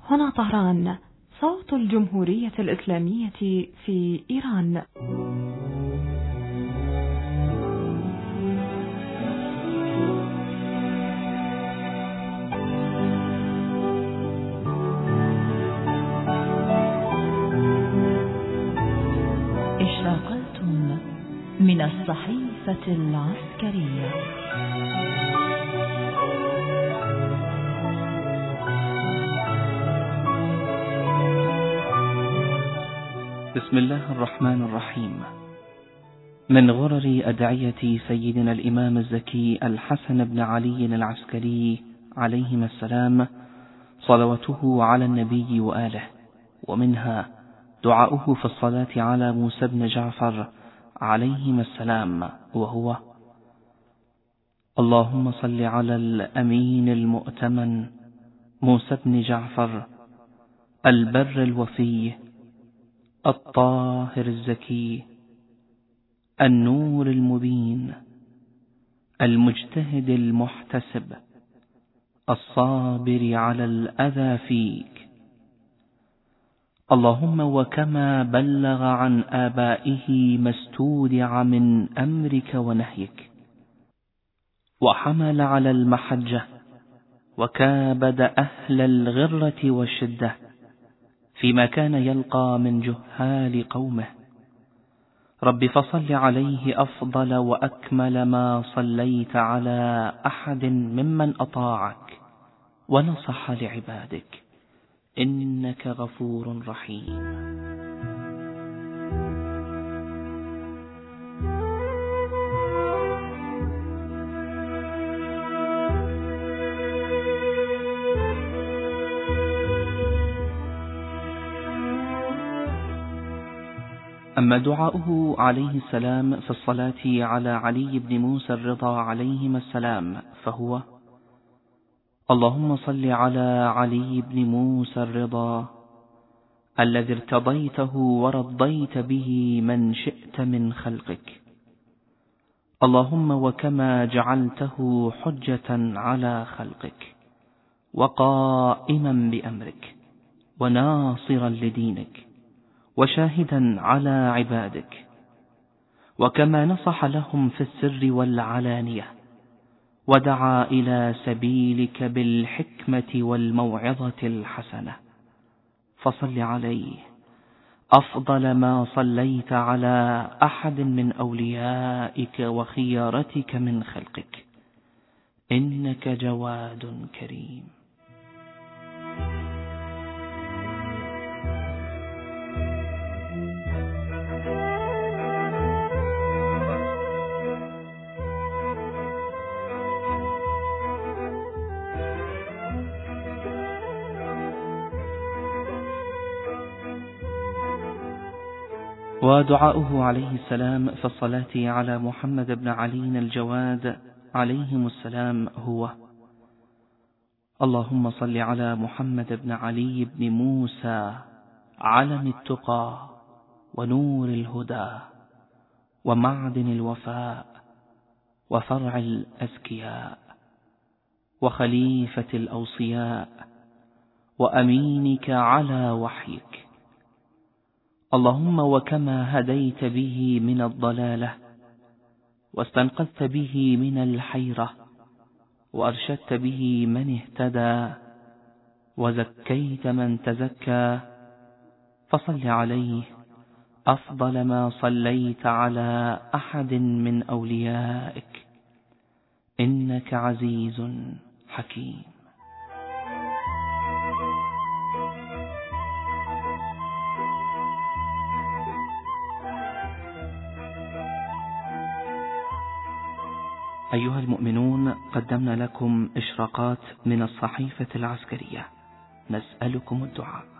هنا طهران، صوت الجمهورية الإسلامية في إيران. إشراقات من الصحيفة العسكرية. بسم الله الرحمن الرحيم. من غرر أدعية سيدنا الإمام الزكي الحسن بن علي العسكري عليهما السلام صلواته على النبي وآله، ومنها دعاؤه في الصلاة على موسى بن جعفر عليهما السلام، وهو: اللهم صل على الأمين المؤتمن موسى بن جعفر البر الوفي الطاهر الزكي النور المبين المجتهد المحتسب الصابر على الأذى فيك. اللهم وكما بلغ عن آبائه ما استودع من أمرك ونهيك، وحمل على المحجة وكابد أهل الغرة والشدة فيما كان يلقى من جهال قومه. رب فصل عليه أفضل وأكمل ما صليت على أحد ممن أطاعك ونصح لعبادك، إنك غفور رحيم. أما دعاؤه عليه السلام في الصلاة على علي بن موسى الرضا عليهما السلام فهو: اللهم صل على علي بن موسى الرضا الذي ارتضيته ورضيت به من شئت من خلقك. اللهم وكما جعلته حجة على خلقك وقائما بأمرك وناصرا لدينك وشاهدا على عبادك، وكما نصح لهم في السر والعلانية ودعا إلى سبيلك بالحكمة والموعظة الحسنة، فصل عليه أفضل ما صليت على أحد من أوليائك وخيارتك من خلقك، إنك جواد كريم. ودعاؤه عليه السلام في الصلاة على محمد بن علي الجواد عليهم السلام هو: اللهم صل على محمد بن علي بن موسى علم التقى ونور الهدى ومعدن الوفاء وفرع الأزكياء وخليفة الأوصياء وأمينك على وحيك. اللهم وكما هديت به من الضلالة واستنقذت به من الحيرة وأرشدت به من اهتدى وزكيت من تزكى، فصل عليه أفضل ما صليت على أحد من أوليائك، إنك عزيز حكيم. أيها المؤمنون، قدمنا لكم إشراقات من الصحيفة العسكرية، نسألكم الدعاء.